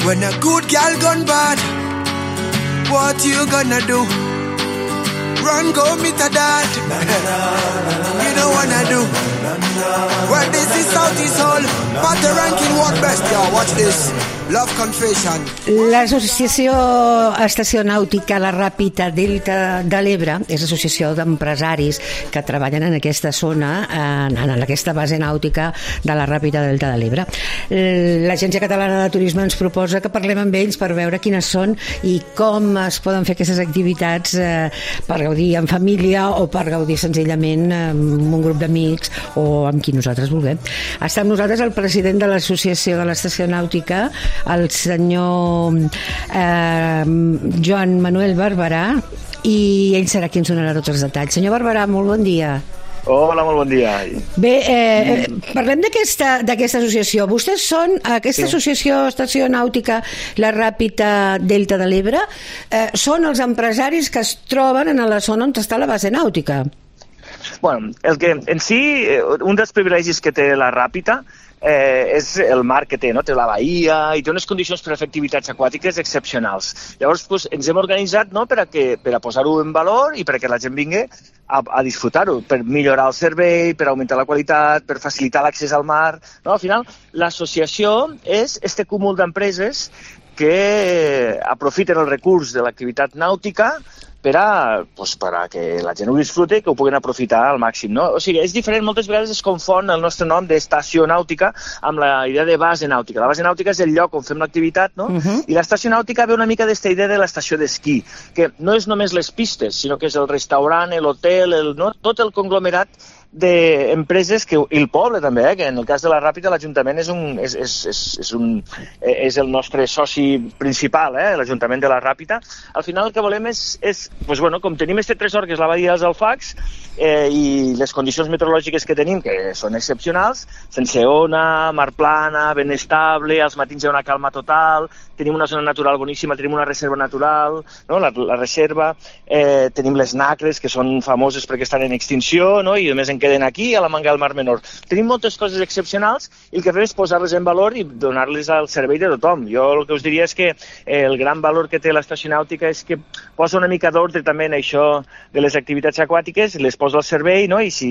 When a good girl gone bad, what you gonna do? Run, go meet a dad. You don't wanna do. Well, this is Southeast Hall, but the ranking world best, y'all. Watch this. Love Confession. L'associació Estació Nàutica La Ràpita Delta de l'Ebre és l'associació d'empresaris que treballen en aquesta zona, en aquesta base nàutica de la Ràpita Delta de l'Ebre. L'Agència Catalana de Turisme ens proposa que parlem amb ells per veure quines són i com es poden fer aquestes activitats per gaudir en família o per gaudir senzillament amb un grup d'amics o amb qui nosaltres vulguem. Està amb nosaltres el president de l'associació de l'Estació Nàutica, el senyor Joan Manuel Barberà, i ell serà qui ens donarà tots els detalls. Senyor Barberà, molt bon dia. Hola, molt bon dia. Bé, parlem d'aquesta associació. Vostès són aquesta associació Estació Nàutica La Ràpita Delta de l'Ebre, són els empresaris que es troben en la zona on està la base nàutica. Bueno, en si, un dels privilegis que té la Ràpita és el mar que té, no? Té la bahia i té unes condicions per a fer activitats aquàtiques excepcionals. Llavors, ens hem organitzat, no?, per a posar-ho en valor i perquè la gent vingui a disfrutar-ho, per millorar el servei, per augmentar la qualitat, per facilitar l'accés al mar. No? Al final, l'associació és este cúmul d'empreses que aprofiten el recurs de l'activitat nàutica per a que la gent ho disfrute i que ho puguin aprofitar al màxim, no? O sigui, és diferent, moltes vegades es confon el nostre nom d'estació nàutica amb la idea de base nàutica. La base nàutica és el lloc on fem l'activitat, no? I l'estació nàutica ve una mica d'esta idea de l'estació d'esquí, que no és només les pistes, sinó que és el restaurant, l'hotel, tot el conglomerat d'empreses i el poble també, que en el cas de la Ràpita l'Ajuntament és el nostre soci principal, l'Ajuntament de la Ràpita. Al final el que volem és com tenim este tresor que és la badia dels Alfacs i les condicions meteorològiques que tenim, que són excepcionals, sense ona, mar plana, ben estable, als matins hi ha una calma total, tenim una zona natural boníssima, tenim una reserva natural, no? La reserva, tenim les nacres que són famoses perquè estan en extinció, no? I a més en queden aquí, a la manga del Mar Menor. Tenim moltes coses excepcionals i el que fem és posar-les en valor i donar-les al servei de tothom. Jo el que us diria és que el gran valor que té l'estació nàutica és que posa una mica d'ordre també en això de les activitats aquàtiques, les posa al servei, no? I si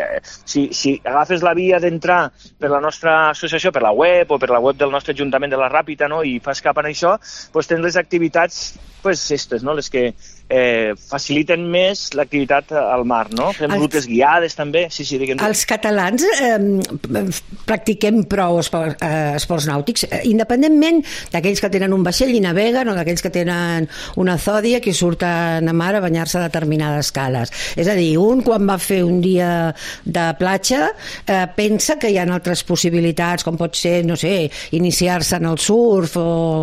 agafes la via d'entrar per la nostra associació, per la web o per la web del nostre Ajuntament de la Ràpita, no? I fas cap en això, tens les activitats no? Les que faciliten més l'activitat al mar, no? Fem rutes guiades també. Sí, digue'm. Els catalans practiquem prou esports nàutics, independentment d'aquells que tenen un vaixell i naveguen o d'aquells que tenen una zòdia que surten a mar a banyar-se a determinades cales. És a dir, un quan va fer un dia de platja pensa que hi ha altres possibilitats, com pot ser, no sé, iniciar-se en el surf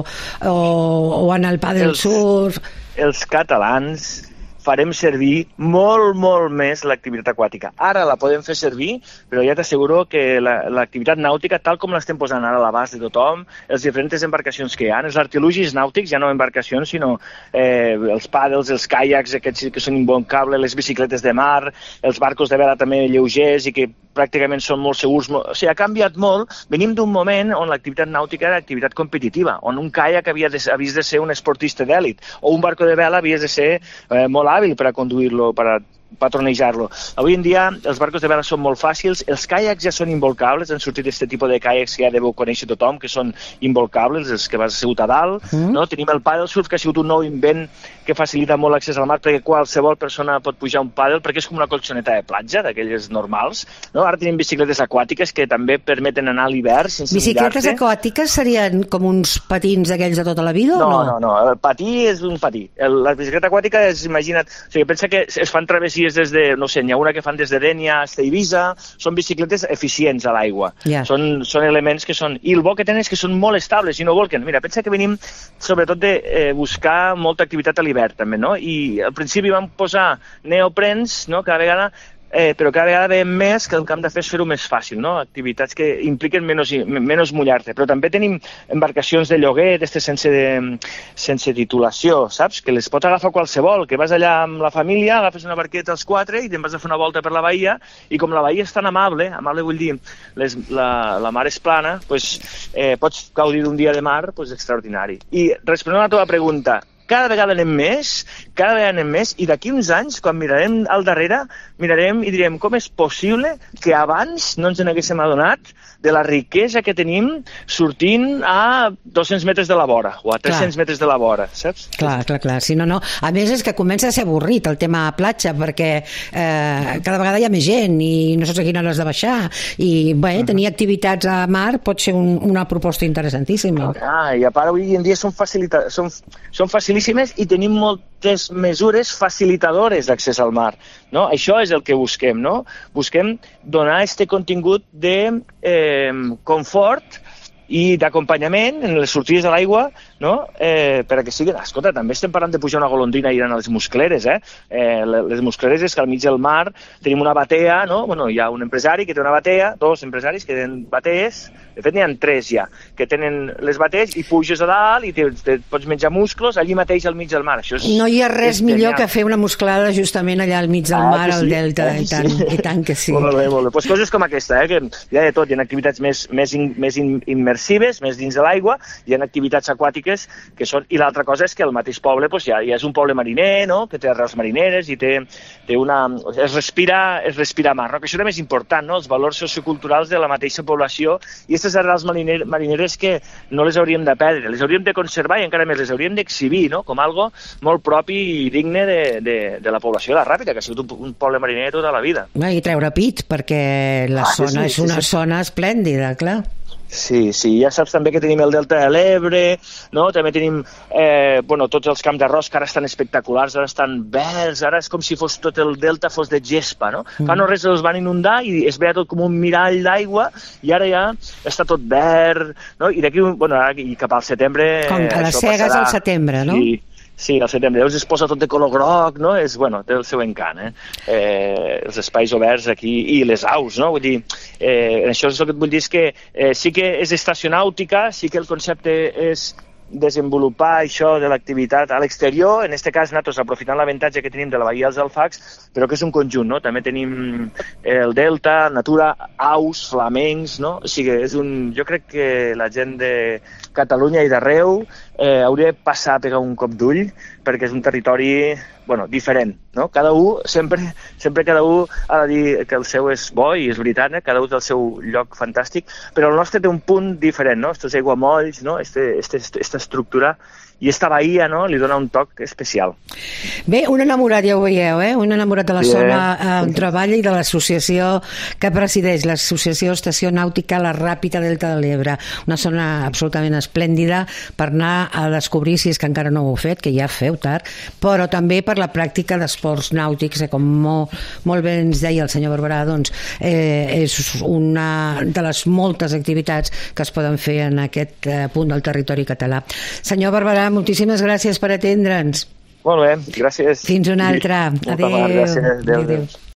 o en el pàdel surf. Els catalans farem servir molt, molt més l'activitat aquàtica. Ara la podem fer servir, però ja t'asseguro que l'activitat nàutica, tal com l'estem posant ara a l'abast de tothom, les diferents embarcacions que hi ha, els artilugis nàutics, ja no embarcacions, sinó els pàdels, els caiacs, aquests que són imbancables, les bicicletes de mar, els barcos de vela també lleugers i que pràcticament són molt segurs. O sigui, ha canviat molt. Venim d'un moment on l'activitat nàutica era activitat competitiva, on un caiac havies de ser un esportista d'èlit, o un barco de vela havies de ser molt hàbil per a conduir-lo, per a patronejar-lo. Avui en dia els barcos de vela són molt fàcils, els caiacs ja són involcables, han sortit aquest tipus de caiacs que ja deveu conèixer tothom, que són involcables, els que vas assegut a dalt, no? Tenim el paddle surf, que ha sigut un nou invent que facilita molt l'accés al mar, perquè qualsevol persona pot pujar un paddle, perquè és com una colxoneta de platja, d'aquelles normals, no? Ara tenim bicicletes aquàtiques que també permeten anar a l'hivern sense mullar-se. Bicicletes aquàtiques serien com uns patins d'aquells de tota la vida o no? No, el patí és un patí. La bicicleta aquàtica és, imagina't, o sigui, pensa que es fan travessies des de, no sé, n'hi ha una que fan des de Dénia fins a Eivissa, són bicicletes eficients a l'aigua. Són elements que són... I el bo que tenen és que són molt estables i no volquen. Mira, pensa que venim sobretot de buscar molta activitat a l'hivern també, no? I al principi vam posar neoprens, no?, cada vegada però cada vegada veiem més que el que hem de fer és fer-ho més fàcil, no? Activitats que impliquen menys mullar-te. Però també tenim embarcacions de lloguer, sense titulació, saps? Que les pot agafar qualsevol, que vas allà amb la família, agafes una barqueta als 4 i te'n vas a fer una volta per la bahia, i com la bahia és tan amable vull dir, la mar és plana, pues, pots gaudir d'un dia de mar pues, extraordinari. I responent a la teva pregunta, cada vegada anem més, i d'aquí uns anys, quan mirarem al darrere, mirarem i direm com és possible que abans no ens n'haguéssim adonat de la riquesa que tenim sortint a 200 metres de la vora o a 300 metres de la vora, saps? Clar. Sí, no. A més és que comença a ser avorrit el tema platja, perquè cada vegada hi ha més gent i no saps a quina hora has de baixar, i bé, tenir activitats a mar pot ser una proposta interessantíssima. I a part avui en dia són facilíssimes i tenim moltes mesures facilitadores d'accés al mar, no? Això és el que busquem, no? Busquem donar este contingut de confort i d'acompanyament en les sortides de l'aigua, no? Per a que sigui... Escolta, també estem parlant de pujar una golondrina i anar a les muscleres, les muscleres és que al mig del mar tenim una batea, no? Bueno, hi ha un empresari que té una batea, 2 empresaris que tenen batees, de fet n'hi ha 3 ja, que tenen les batees i puges a dalt i te pots menjar musclos allí mateix al mig del mar. Això és, no hi ha res millor que fer una musclada justament allà al mig del mar, al delta, i tant que sí. Molt bé. Pues coses com aquesta, que hi ha de tot, hi ha activitats més immersives, més dins de l'aigua, hi ha activitats aquàtiques que són... I l'altra cosa és que el mateix poble pues, ja és un poble mariner, no? Que té arrels marineres i té una... Es respira mar, no? Que això també és important, no? Els valors socioculturals de la mateixa població i aquestes arrels marineres que no les hauríem de perdre, les hauríem de conservar i encara més les hauríem d'exhibir, no? Com algo molt propi i digne de la població de la Ràpita, que ha sigut un poble mariner tota la vida. I treure pit, perquè la zona és una zona esplèndida, clar. Sí, ja saps també que tenim el Delta de l'Ebre, no? També tenim tots els camps d'arròs que ara estan espectaculars, ara estan verds, ara és com si tot el delta fos de gespa, no? Fa no res els van inundar i es veia tot com un mirall d'aigua i ara ja està tot verd, no? I d'aquí, i cap al setembre... Com que les cegues al setembre, no? Sí, al setembre. Llavors es posa tot de color groc, no? Té el seu encant, els espais oberts aquí i les aus, no? Vull dir, això és el que et vull dir, és que sí que és estacionàutica, sí que el concepte és desenvolupar això de l'activitat a l'exterior, en aquest cas nosaltres aprofitant l'avantatge que tenim de la Bahia dels Alfacs, però que és un conjunt, no? També tenim el delta, natura, aus, flamencs, no? O sigui, jo crec que la gent de Catalunya i d'arreu hauria de passar a pegar un cop d'ull perquè és un territori diferent, no? Sempre cada un ha de dir que el seu és bo i és veritat, cada un té el seu lloc fantàstic, però el nostre té un punt diferent, no? Estos aiguamolls, no? Esta estructura i esta bahia, no? Li dona un toc especial. Bé, un enamorat, ja ho veieu, un enamorat de la zona on treballa i de l'associació que presideix, l'Associació Estació Nàutica La Ràpita Delta de l'Ebre, una zona absolutament esplèndida per anar a descobrir, si és que encara no ho heu fet, que ja feu tard, però també per la pràctica d'esports nàutics, com molt bé ens deia el senyor Barberà, doncs és una de les moltes activitats que es poden fer en aquest punt del territori català. Senyor Barberà, moltíssimes gràcies per atendre'ns. Molt bé, gràcies. Fins una altra. Adéu. Gràcies. Adéu.